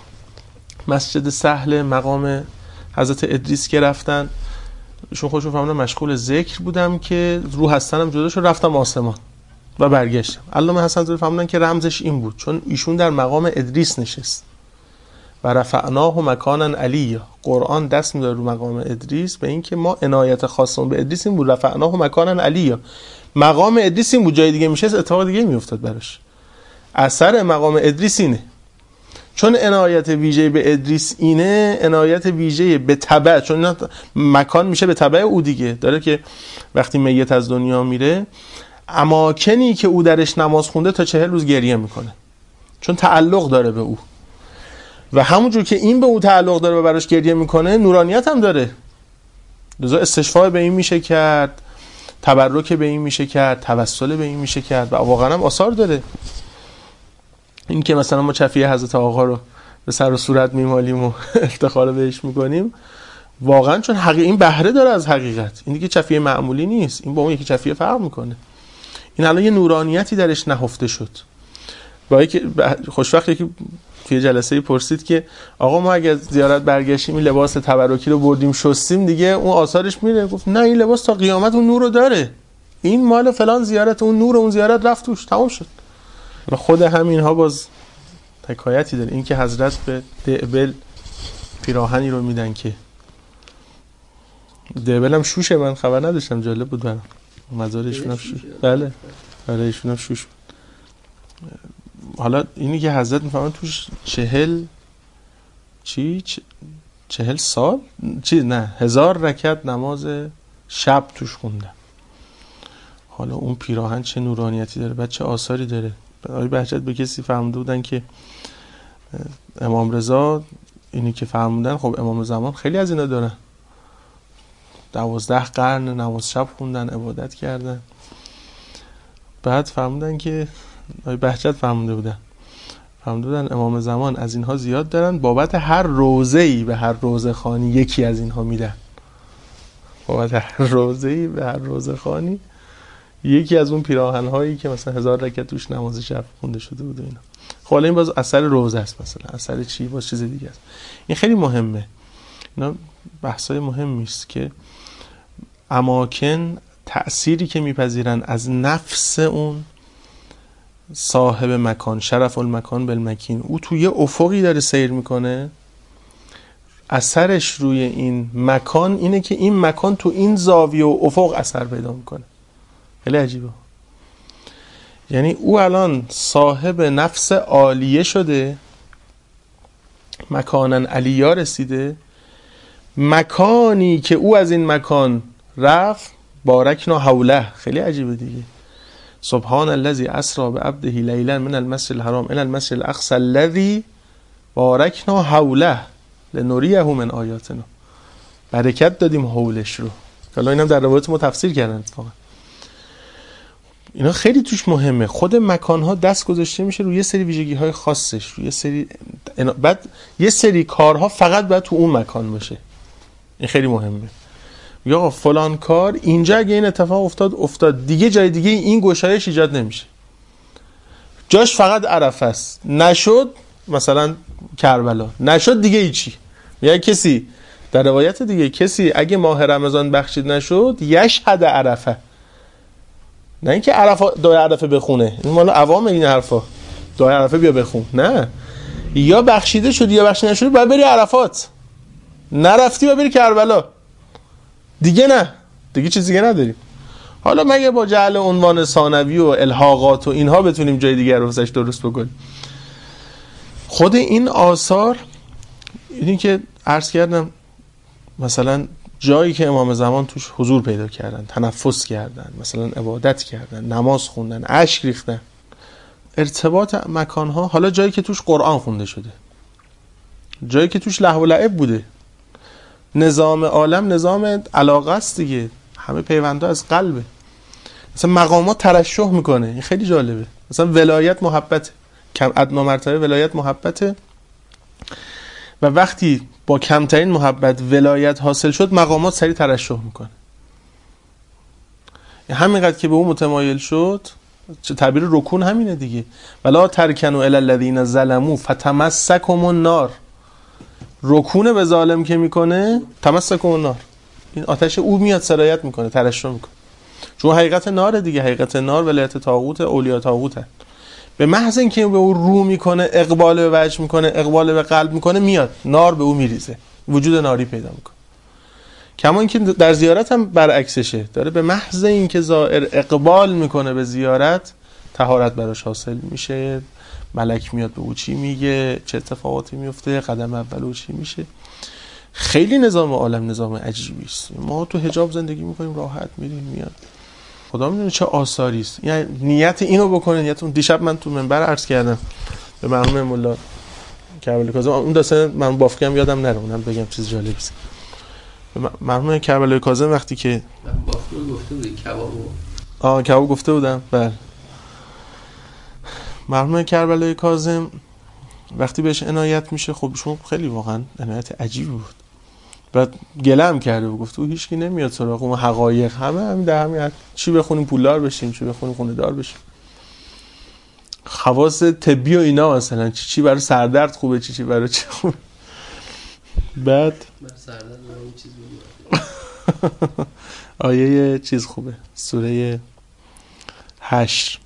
مسجد سهل مقام حضرت ادریس که رفتن، ایشون خودشون فهمیدن مشغول ذکر بودم که روح هستنم جدا شد، رفتم آسمان و برگشتم. علامه حسن زاده فهمیدن که رمزش این بود، چون ایشون در مقام ادریس نشست و رفعناه مکانا علیا. قرآن دست می‌ذاره رو مقام ادریس به این که ما عنایت خاصمون به ادریس این بود، رفعناه مکانا علیا. مقام ادریس این بود، جای دیگه میشه اتفاق دیگه میافتاد براش. اثر مقام ادریس اینه، چون عنایت ویژه به ادریس اینه، عنایت ویژه به تبع، چون مکان میشه به تبع او دیگه. داره که وقتی میت از دنیا میره اماکنی که او درش نماز خونده تا چهل روز گریه میکنه، چون تعلق داره به او. و همونجور که این به او تعلق داره و براش گریه میکنه، نورانیت هم داره. لذا استشفاء به این میشه کرد، تبرک به این میشه کرد، توسل به این میشه کرد و واقعا هم آثار داره. این که مثلا ما چفیه حضرت آقا رو به سر و صورت میمالیم و افتخار بهش میکنیم، واقعا چون حقیقت این بهره داره از حقیقت. این دیگه چفیه معمولی نیست، این با اون یکی چفیه فرق میکنه. این الان یه نورانیتی درش نهفته شد. با اینکه خوشوقت یکی توی جلسه پرسید که آقا ما اگه زیارت برگشتیم این لباس تبرکی رو بردیم شستیم دیگه اون آثارش میره؟ گفت نه، این لباس تا قیامت اون نور رو داره، این مال فلان زیارت، اون نور اون زیارت رفت توش، تمام شد. و خود همین ها باز حکایتی داره، این که حضرت به دعبل پیراهنی رو میدن که دعبل هم شوشه، من خبر نداشتم، جالب بود برام، مزارشون هم شوش. بله بله ایشون هم شوش. حالا اینی که حضرت میفهمن توش چهل چی چهل سال چی نه هزار رکعت نماز شب توش خوندن. حالا اون پیراهن چه نورانیتی داره، بعد چه آثاری داره. آقای بهجت به کسی فرموده بودن که امام رضا اینی که فرمودن، خب امام زمان خیلی از اینا دارن، دوازده قرن نماز شب خوندن، عبادت کردن. بعد فرمودن که آقای بهجت فرموده بودن فرموده بودن امام زمان از اینها زیاد دارن، بابت هر روزه‌ای به هر روزه خانی یکی از اینها میدن. بابت هر روزه‌ای به هر روزه خانی یکی از اون پیراهن هایی که مثلا هزار رکعت توش نماز شب خونده شده بود اینا. خب حالا این باز اثر روزه است، مثلا اثر چی باز چیز دیگه است. این خیلی مهمه، اینا بحثای مهمی است که اماکن تأثیری که میپذیرن از نفس اون صاحب مکان، شرف المکان بالمکین، او توی یه افقی داره سیر میکنه، اثرش روی این مکان اینه که این مکان تو این زاویه و افق اثر پیدا میکنه. خیلی عجیبه. یعنی او الان صاحب نفس عالیه شده، مکانن علیا رسیده، مکانی که او از این مکان رفت بارکنا حوله. خیلی عجیبه دیگه. سبحان الذی اسری بعبده لیلا من المسجد الحرام الی المسجد الاقصی الذی بارکنا حوله لنریه من آیاتنا. برکت دادیم حولش رو. حالا اینم در روایت ما تفسیر کردن اتفاقا. اینا خیلی توش مهمه. خود مکانها دست گذاشته میشه روی یه سری ویژگی‌های خاصش، روی یه سری بعد یه سری کارها فقط باید تو اون مکان باشه. این خیلی مهمه. یا آقا فلان کار اینجا اگه این اتفاق افتاد افتاد، دیگه جای دیگه این گشایش ایجاد نمیشه. جاش فقط عرفه است. نشد مثلا کربلا، نشد دیگه هیچی. یا کسی در روایت دیگه کسی اگه ماه رمضان بخشید نشد یشهد عرفه، نه اینکه عرفه دعای عرفه بخونه، این مال عوام این حرفا، دعای عرفه بیا بخون، نه، یا بخشیده شد یا بخشیده نشد باید بری عرفات، نرفتی باید بری کربلا دیگه، نه دیگه چیزی دیگه نداریم. حالا مگه با جعل عنوان ثانوی و الحاقات و اینها بتونیم جای دیگر رو ازش درست بکنیم؟ خود این آثار اینی که عرض کردم مثلا جایی که امام زمان توش حضور پیدا کردن، تنفس کردن، مثلا عبادت کردن، نماز خوندن، اشک ریختن، ارتباط مکانها، حالا جایی که توش قرآن خونده شده، جایی که توش لهو و لعب بوده، نظام عالم نظام علاقه است دیگه، همه پیوندها از قلبه، مثلا مقامات ترشح میکنه، این خیلی جالبه، مثلا ولایت محبت، کم ادنا مرتبه ولایت محبته و وقتی با کمترین محبت ولایت حاصل شد مقامات سریع ترشح میکنه. همینقدر که به اون متمایل شد، چه تعبیر رکون همینه دیگه، ولا ترکنوا الی الذین ظلموا فتمسکهم النار. رکون به ظالم که میکنه تمسکهم النار، این آتش او میاد سرایت میکنه، ترشح میکنه، چون حقیقت نار دیگه، حقیقت نار ولایت طاغوت، اولیاء طاغوت. به محض اینکه به او رو میکنه، اقبال به وجه میکنه، اقبال به قلب میکنه، میاد نار به او میریزه، وجود ناری پیدا میکنه. کما اینکه در زیارت هم برعکسشه، داره به محض اینکه زائر اقبال میکنه به زیارت، طهارت براش حاصل میشه، ملک میاد به او چی میگه، چه اتفاقاتی میفته، قدم اول او چی میشه. خیلی نظام عالم نظام عجیبی است. ما تو حجاب زندگی میکنیم، راحت میریم میاد، خدا میدونه چه آثاری است. یعنی نیت اینو بکنین. نیتون دیشب من تو منبر عرض کردم به مرحوم مولا کربلایی کاظم، اون دسته من بافکم یادم نره، اونم بگم چیز جالبی است. مرحوم کربلایی کاظم وقتی که من بافکم گفته بودی کبابو آه کباب گفته بودم، بله، مرحوم کربلایی کاظم وقتی بهش عنایت میشه، خب شون خیلی واقعا عنایت عجیبی بود، بعد گلم کرده و گفت او هیچکی نمیاد سراغ اون حقایق، همه همین در همین چی بخونیم پولدار بشیم، چی بخونیم خونه دار بشیم، خواص طبی و اینا، مثلا چی چی برای سردرد خوبه، چی چی برای چی خوبه. بعد برای سردرد اون چیز بود آیه چیز خوبه، سوره حشر،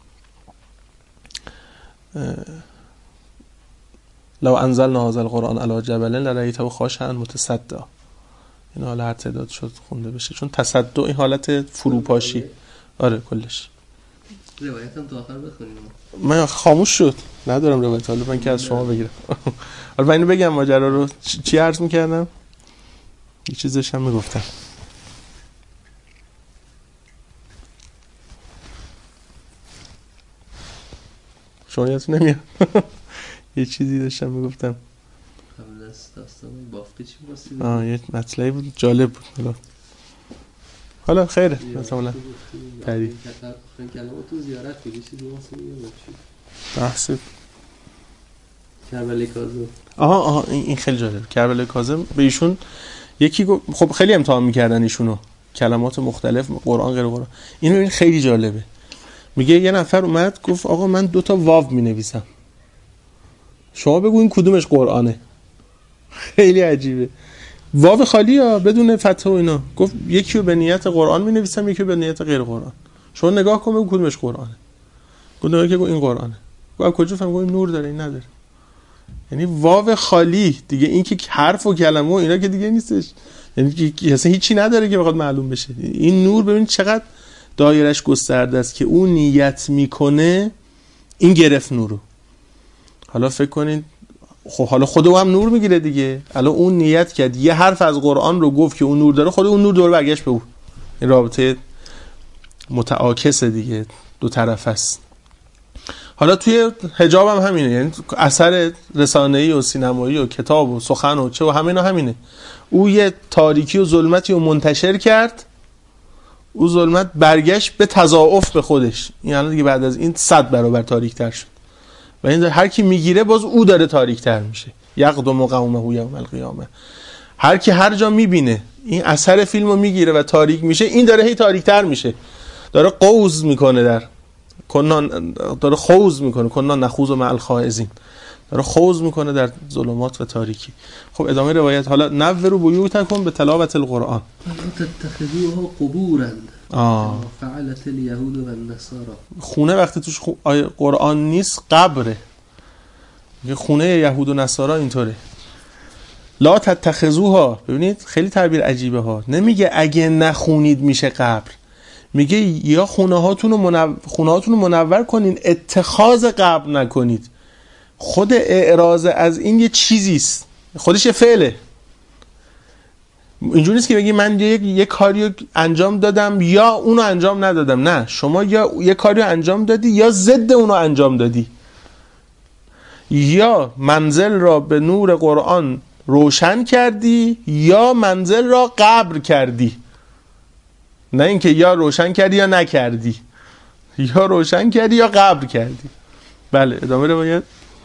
لو انزلنا هذا القرآن على جبل لرأیته خاشعا متصدعا. این حالا هر تعداد شد خونده بشه، چون تصدع این حالت فروپاشی. آره کلش. روایتم تا آخر بخونیم. من خاموش شد، ندارم روایت، حالا من که از شما بگیرم. حالا من اینو بگم ماجرا رو چی عرض میکردم؟ یه چیزش هم میگفتم. شما یادتون نمیاد؟ یه چیزی داشتم میگفتم قبل از داستان بافته چی می‌گفتی؟ آه یه مطلبی بود جالب بود. حالا حالا خیره مثلا پری کلمات تو زیارت بگی چیزی واسه میگم چی بحث کربلایی کاظم. آها آها این خیلی جالب. کربلایی کاظم به ایشون یکی گفت، خب خیلی امتحان میکردن ایشونو، کلمات مختلف، قرآن غیر قرآن. اینو این خیلی جالبه. میگه یه نفر اومد گفت آقا من دو تا واو مینویسم. شما بگو این کدومش قرآنه. خیلی عجیبه. واو خالی ها بدون فتحه و اینا. گفت یکی رو به نیت قرآن می نویسم، یکی رو به نیت غیر قرآن. شما نگاه کن بگو کدومش قرآنه. گفت نگاه که گفت این قرآنه. گفت کجا فهمیدی؟ گفت این نور داره این نداره. یعنی واو خالی دیگه، این که حرف و کلمه و اینا که دیگه نیستش، یعنی اصلا هیچی نداره که بخواد معلوم بشه. این نور ببین چقدر دایرش گسترده است که اون نیت میکنه این گرفت نورو. حالا فکر کنید خب حالا خود او هم نور میگیره دیگه. الان اون نیت کرد یه حرف از قرآن رو گفت که اون نور داره، خود اون نور دور برگشت به او. این رابطه متعاکسه دیگه، دو طرف است. حالا توی حجاب هم همینه، یعنی اثر رسانه‌ای و سینمایی و کتاب و سخن و چه و همینا همینه. او یه تاریکی و ظلمتی رو منتشر کرد، او ظلمت برگشت به تضاعف به خودش. این الان دیگه بعد از این صد برابر تاریک تر شد و این هر کی میگیره باز او داره تاریک تر میشه. یقدم قومه یوم القیامه. هر کی هر جا میبینه این اثر فیلمو میگیره و تاریک میشه، این داره هی تاریک تر میشه، داره قوز میکنه، در کنان داره خوز میکنه، کنان نخوز مع الخائزین، داره خوز میکنه در ظلمات و تاریکی. خب ادامه روایت. حالا نوروا بیوتکم به تلاوت القرآن تتخذوها قبورا آه فعلت اليهود و النصارى. خونه وقتی توش قرآن نیست قبره. یه خونه یهود و نصارا اینطوره. لا تتخذوها، ببینید خیلی تعبیر عجیبه ها. نمیگه اگه نخونید میشه قبر، میگه یا خونه هاتون رو منو... خونه هاتون رو منور کنین، اتخاذ قبر نکنید. خود اعراض از این یه چیزیست، خودش یه فعله. اینجوری نیست که بگی من یه, یه کاری رو انجام دادم یا اونو انجام ندادم. نه، شما یا یه کاری رو انجام دادی یا ضد اونو انجام دادی. یا منزل را به نور قرآن روشن کردی یا منزل را قبر کردی. نه اینکه یا روشن کردی یا نکردی، یا روشن کردی یا قبر کردی. بله ادامه روایت.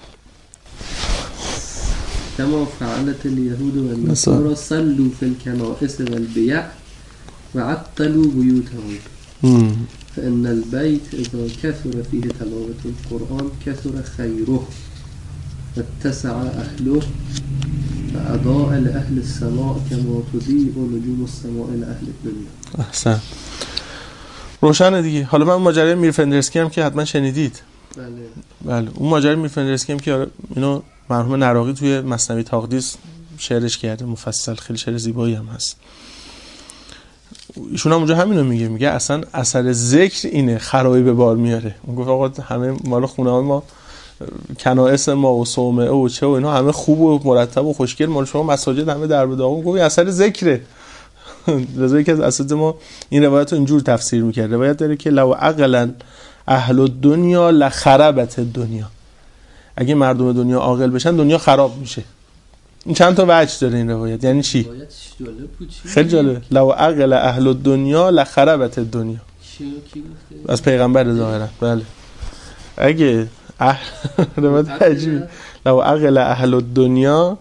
كما فعلت اليهود والنصارى صلوا في الكنائس والبيع وعطلوا بيوتهم فإن البيت إذا كثر فيه تلاوة القرآن كثر خيره واتسع أهله فأضاء لأهل السماء كما تضيء نجوم السماء لأهل الدنيا. احسن، روشنه دیگه. حالا من ماجرای میر فندرسکی هم که حتما شنیدید. بله بله اون ماجرای میر فندرسکی هم که اینو مرحوم نراقی توی مثنوی تقدیس شعرش کرده مفصل، خیلی شعر زیبایی هم هست. ایشون هم اونجا همینو میگه، میگه اصلا اثر ذکر اینه خرابی به بار میاره. اون گفت آقا همه مال خونه های ما، کنائس ما و صومعه و چه و اینا همه خوب و مرتب و خوشگل، مال شما مساجد همه در به داغون. گفت اثر ذکره. لذا یکی از اساتید ما این روایت رو اینجور تفسیر میکرد. روایت داره که لو عقلا اهل الدنیا لخربت الدنیا، اگه مردم دنیا عاقل بشن دنیا خراب میشه. این چند تا وجه داره این روایت. یعنی چی؟ خیلی جالبه. لو عقل اهل الدنیا لخربت الدنیا. از پیغمبر ظاهرا. بله اگه اهل روایت عجیبه. لو عقل اهل الدنیا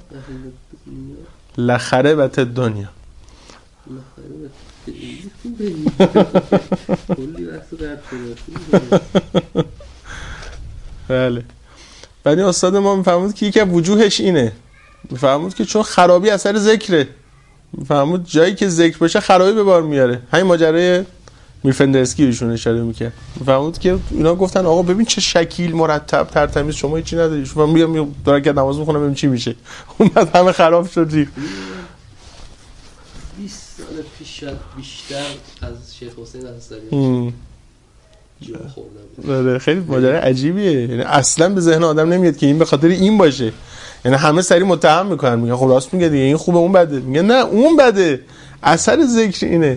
لخربت الدنیا. بله. بعد این استاد ما میفهمود که یکی از وجوهش اینه، میفهمود که چون خرابی اثر ذکره، میفهمود جایی که ذکر باشه خرابی به بار میاره. همین ماجرای میر فندرسکی ایشون اشاره میکرد. میفهمود که اینا گفتن آقا ببین چه شکیل مرتب ترتمیز، شما هیچی نداری، شما میگم دارم که نماز میخونم ببین چی میشه. اون بعد همه خراب شد ریخت. بیست سال پیش شاید بیشتر از شیخ حسین انصاری جا خوردم. بله خیلی ماجرا عجیبیه. یعنی اصلا به ذهن آدم نمیاد که این به خاطر این باشه. یعنی همه سری متهم میکنن، میگن خب راست میگه دیگه، این خوبه اون بده. میگه نه اون بده، اثر ذکر اینه.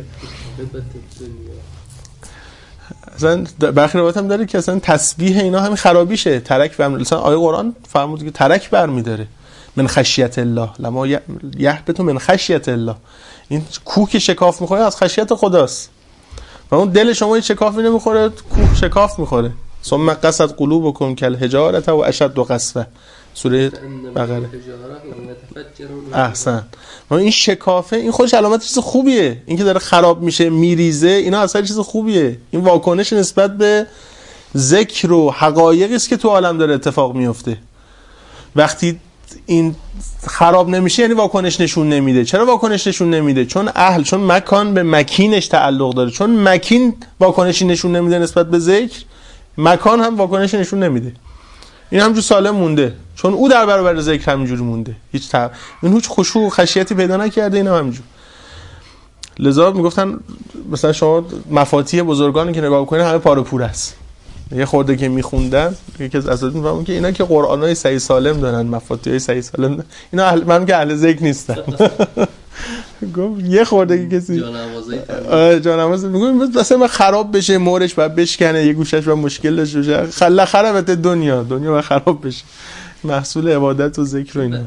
اصلا برخی روایت هم داره که اصلا تسبیح اینا همین خرابیشه. ترک برمی مثلا آیه قرآن فرمود که ترک برمی‌داره. من خشیت الله لما یحبط من خشیت الله. این کوه که شکاف میخوره از خشیت خداست و اون دل شما این شکافی نمیخوره، کوه شکاف میخوره. ثم قست قلوبکم کالحجارة و اشد قسوة، سوره بقره. احسن. ما این شکافه این خودش علامت چیز خوبیه. این که داره خراب میشه میریزه اینا اصلا چیز خوبیه. این واکنش نسبت به ذکر و حقایقی است که تو عالم داره اتفاق میفته. وقتی این خراب نمیشه یعنی واکنش نشون نمیده. چرا واکنش نشون نمیده؟ چون اهل، چون مکان به مکینش تعلق داره. چون مکین واکنشی نشون نمیده نسبت به ذکر، مکان هم واکنش نشون نمیده. این همجور سالم مونده، چون او در برابر ذکر همینجوری مونده، هیچ تا... این هیچ خشوع و خشیتی پیدا نکرده. این هم همینجور. لذا میگفتن مثلا شما مفاتیح بزرگانی که نگاه کنید همه پاره پور است. یه خورده که میخوندن یکی از اساتید میفهمون که اینا که قرآنای صحیح سالم دارن، مفاتیح صحیح سالم دارن. اینا اهل، من که اهل ذکر نیستن. گفت یه خورده که کسی جانمازی جانماز میگم مثلا من خراب بشه، مورش بعد بشکنه، یه گوشش با مشکل داشته باشه، خلا خرابت دنیا دنیا با خراب بشه. محصول عبادت و ذکر و اینا.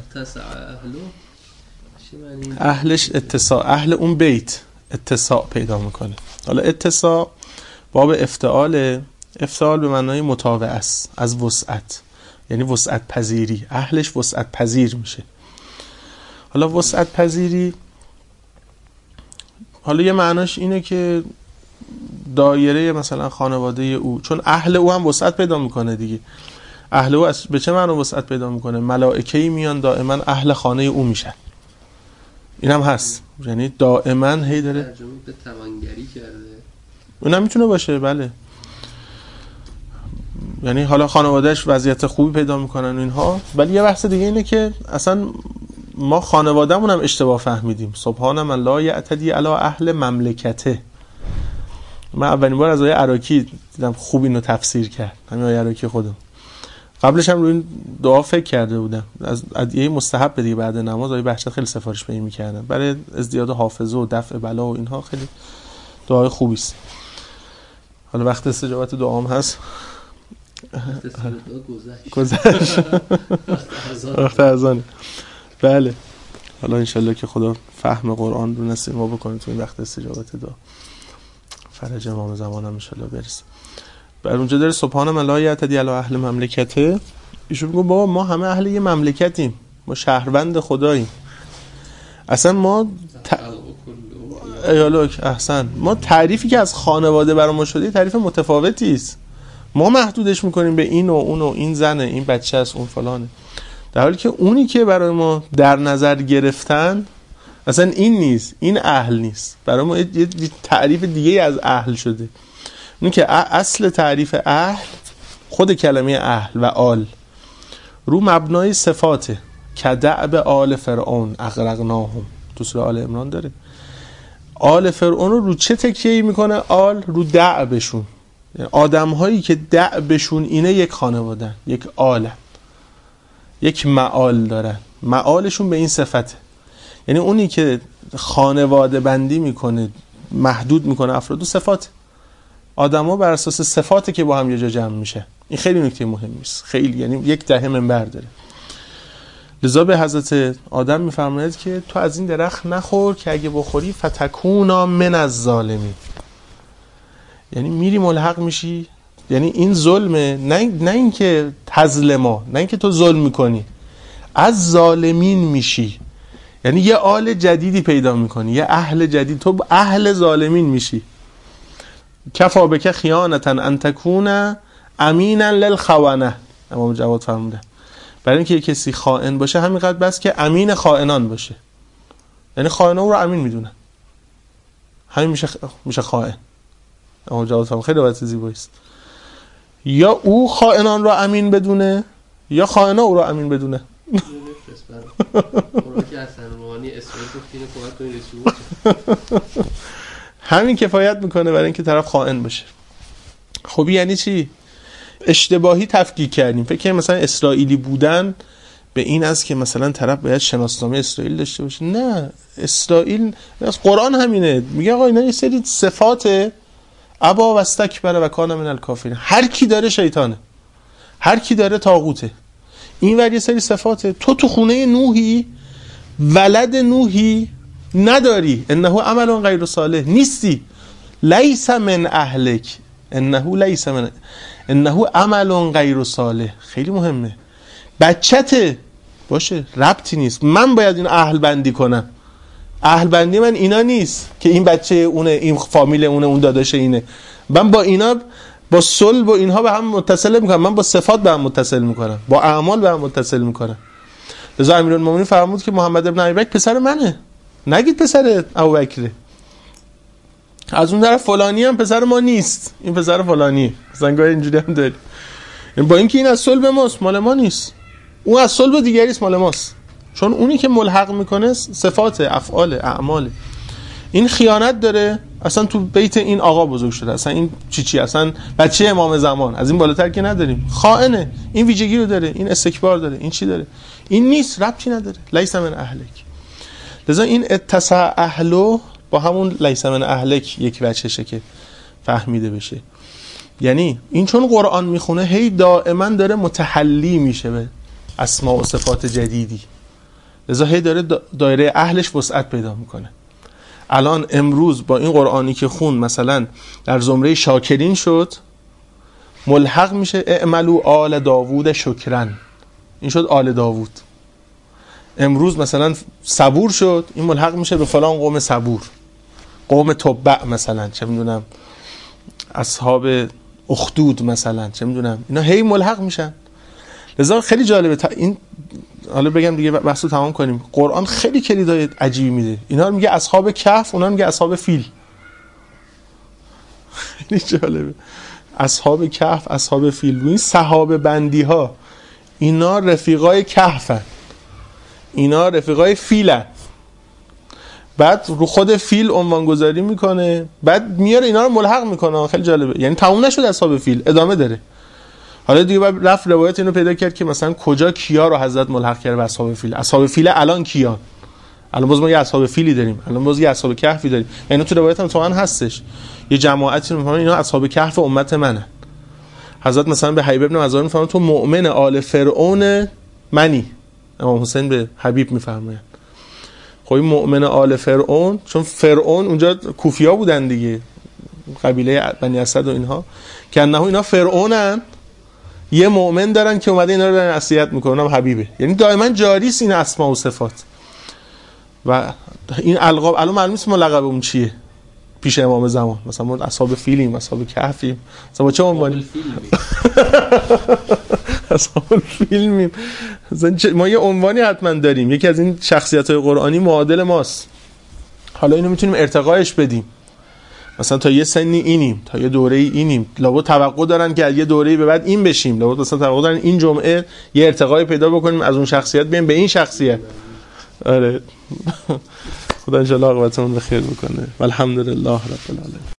اهلش اتساع، اهل اون بیت اتساع پیدا میکنه. حالا اتساع باب افتعال، افتعال به معنای متابع است، از وسعت، یعنی وسعت پذیری. اهلش وسعت پذیر میشه. حالا وسعت پذیری، حالا یه معناش اینه که دایره مثلا خانواده او، چون اهل او هم وسعت پیدا میکنه دیگه. اهل او به چه معنی وسعت پیدا میکنه؟ ملائکه‌ای میان دائما اهل خانه او میشن. این هم هست، یعنی دائما هی داره ترجمه به توانگری کرده. اونم میتونه باشه، بله. یعنی حالا خانوادهش وضعیت خوبی پیدا میکنن و اینها. ولی یه بحث دیگه اینه که اصلا ما خانوادهمون هم اشتباه فهمیدیم. سبحان من لا یعتدی علی اهل مملکته. من اولین بار از آیه عراقی دیدم خوب اینو تفسیر کرد، همین آیه عراقی خودم. قبلش هم روی این دعا فکر کرده بودم، از ادعیه مستحب دیگه بعد نماز آیه بهشت خیلی سفارش به این میکردم برای ازدیاد حافظه و دفع بلا و اینها. خیلی دعای خوبی است. حالا وقت استجابت دعام هست، گذشت وقت اذان. بله، حالا انشالله که خدا فهم قرآن رو نصیب ما بکنه تو این وقت استجابت دعا، فرج امام زمان هم انشالله برسه. بر اونجا داره سبحان من لا یعتدی علی اهل مملکته. ایشون میگه بابا ما همه اهل یه مملکتیم، ما شهروند خداییم. اصلا ما ت... ایالوک احسن ما تعریفی که از خانواده برای ما شده تعریف متفاوتی است. ما محدودش میکنیم به این و اون و این زنه، این بچه است، اون فلانه، در حالی که اونی که برای ما در نظر گرفتن اصلا این نیست، این اهل نیست. برای ما یه تعریف دیگه از اهل شده. اون که اصل تعریف اهل خود کلمه اهل و آل رو مبنای صفاته. کدعب آل فرعون اغرقناهم، تو سوره آل عمران داره. آل فرعون رو رو چه تکیه‌ای میکنه؟ آل رو دعبشون. آدم هایی که دعبشون اینه یک خانوادن، یک آلن، یک معال دارن، معالشون به این صفته. یعنی اونی که خانواده بندی میکنه، محدود میکنه افراد و صفات آدم ها بر اساس صفاتی که با هم یه جا جمع میشه. این خیلی نکته مهمی است، خیلی، یعنی یک دهه منبر داره. لذا به حضرت آدم میفرماید که تو از این درخت نخور که اگه بخوری فتکونا من از ظالمین، یعنی میری ملحق میشی. یعنی این ظلمه، نه نه اینکه تظلما، نه اینکه تو ظلم میکنی، از ظالمین میشی. یعنی یه آل جدیدی پیدا میکنی، یه اهل جدید، تو اهل ظالمین میشی. کفا بک خیانتا ان تکون امینا للخونه، امام جواد فرموده برای اینکه یه کسی خائن باشه همینقدر بس که امین خائنان باشه. یعنی خائنان رو امین میدونن، همین میشه میشه خائن. امام جواد فرموده خیلی روایت زیبایی است. یا او خائنان رو امین بدونه یا خائنا او رو امین بدونه. همین کفایت میکنه برای اینکه طرف خائن باشه. خب یعنی چی؟ اشتباهی تفکیک کردیم، فکر کنیم مثلا اسرائیلی بودن به این است که مثلا طرف باید شناسنامه اسرائیل داشته باشه. نه، اسرائیل از قرآن همینه، میگه آقا اینا یه سری صفات ابا و استکبر و کان من الکافرین. هر کی داره شیطانه، هر کی داره طاغوته. این ور یه سری صفاته. تو تو خونه نوحی، ولد نوحی نداری، انه عمل غیر صالح، نیستی، لیس من اهلک، انه لیس من انه عمل غیر صالح. خیلی مهمه. بچته باشه، ربطی نیست، من باید این اهل بندی کنم. اهل بندی من اینا نیست که این بچه اونه، این فامیل اونه، اون داداش اینه. من با اینا با صلب و اینها به هم متصل میکنم، من با صفات به هم متصل میکنم، با اعمال به هم متصل میکنم. لذا امیرالمومنین فرمود که محمد ابن ابیبکر پسر منه، نگید پسر ابوبکره. از اون طرف فلانی هم پسر ما نیست، این پسر فلانیه. زنگاه اینجوری هم داریم، با اینکه این از صلب ماست، مال ما نیست. اون از صلب دیگری است، مال ماست. چون اونی که ملحق میکنه صفات، افعال، اعمال. این خیانت داره، اصلا تو بیت این آقا بزرگ شده، اصلا این چی چی اصلا بچه امام زمان، از این بالاتر که نداریم. خائنه، این ویژگی رو داره، این استکبار داره، این چی داره، این نیست، ربطی نداره. لیس من اهلک. لذا این اتسع اهلو با همون لیس من اهلک یک وجهشه که فهمیده بشه. یعنی این چون قرآن میخونه هی دائما داره متحلی میشه به اسماء و صفات جدیدی، لذا هی داره دایره اهلش وسعت پیدا میکنه. الان امروز با این قرآنی که خون مثلا در زمره شاکرین شد، ملحق میشه اعملوا آل داوود شکرن، این شد آل داوود. امروز مثلا صبور شد، این ملحق میشه به فلان قوم صبور، قوم تبع مثلا، چه میدونم اصحاب اخدود مثلا، چه میدونم، اینا هی ملحق میشن. لذا خیلی جالبه تا این، حالا بگم دیگه بحثو تمام کنیم. قرآن خیلی کلیدای عجیبی میده. اینا رو میگه اصحاب کهف، اونا رو میگه اصحاب فیل. خیلی جالبه. اصحاب کهف، اصحاب فیل. این صحابه بندی ها، اینا رفیقای کهفن، اینا رفیقای فیلن. بعد رو خود فیل عنوان گذاری میکنه، بعد میاره اینا رو ملحق میکنه. خیلی جالبه. یعنی تموم نشد اصحاب فیل، ادامه داره. حالا دیگه بعد رفت روایت اینو پیدا کرد که مثلا کجا کیا رو حضرت ملحق کرده به اصحاب فیل. اصحاب فیل الان کیان؟ الان باز ما یه اصحاب فیلی داریم، الان باز یه اصحاب کهفی داریم. یعنی تو روایت هم تو آن هستش یه جماعتی میفهمن اینا اصحاب کهف امت منن. حضرت مثلا به حبیب ابن مظاهر میفهمن تو مؤمن آل فرعون منی. امام حسین به حبیب میفرمایند خب این مؤمن آل فرعون، چون فرعون اونجا کوفیا بودن دیگه، قبیله بنی اسد و اینها، که انه اینا فرعونن، یه مؤمن دارن که اومده اینا رو برن نصیحت میکنه، هم حبیبه. یعنی دائما جاری است این اسماء و صفات و این القاب. الان معلوم نیست ما لقب اون چیه پیش امام زمان، مثلا ما اصحاب فیلیم، اصحاب کهفیم، مثلا با چه عنوانی اصحاب فیلمیم. مثلا ما یه عنوانی حتما داریم، یکی از این شخصیت‌های قرآنی معادل ماست. حالا اینو میتونیم ارتقاش بدیم، مثلا تا یه سنی اینیم، تا یه دوره‌ای اینیم، لابد توقع دارن که از یه دوره‌ای به بعد این بشیم، لابد مثلا توقع دارن این جمعه یه ارتقای پیدا بکنیم، از اون شخصیت بیایم به این شخصیت. آره خدا ان شاء الله عاقبتمون بخیر بکنه. والحمدلله رب العالمین.